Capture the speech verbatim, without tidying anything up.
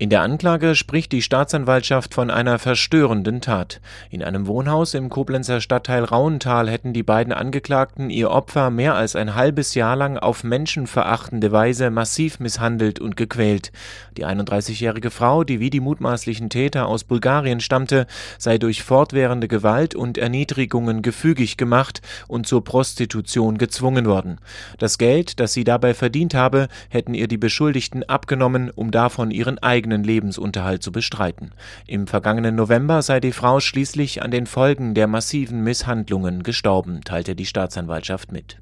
In der Anklage spricht die Staatsanwaltschaft von einer verstörenden Tat. In einem Wohnhaus im Koblenzer Stadtteil Rauental hätten die beiden Angeklagten ihr Opfer mehr als ein halbes Jahr lang auf menschenverachtende Weise massiv misshandelt und gequält. Die einunddreißigjährige Frau, die wie die mutmaßlichen Täter aus Bulgarien stammte, sei durch fortwährende Gewalt und Erniedrigungen gefügig gemacht und zur Prostitution gezwungen worden. Das Geld, das sie dabei verdient habe, hätten ihr die Beschuldigten abgenommen, um davon ihren eigenen Lebensunterhalt zu bestreiten. Im vergangenen November sei die Frau schließlich an den Folgen der massiven Misshandlungen gestorben, teilte die Staatsanwaltschaft mit.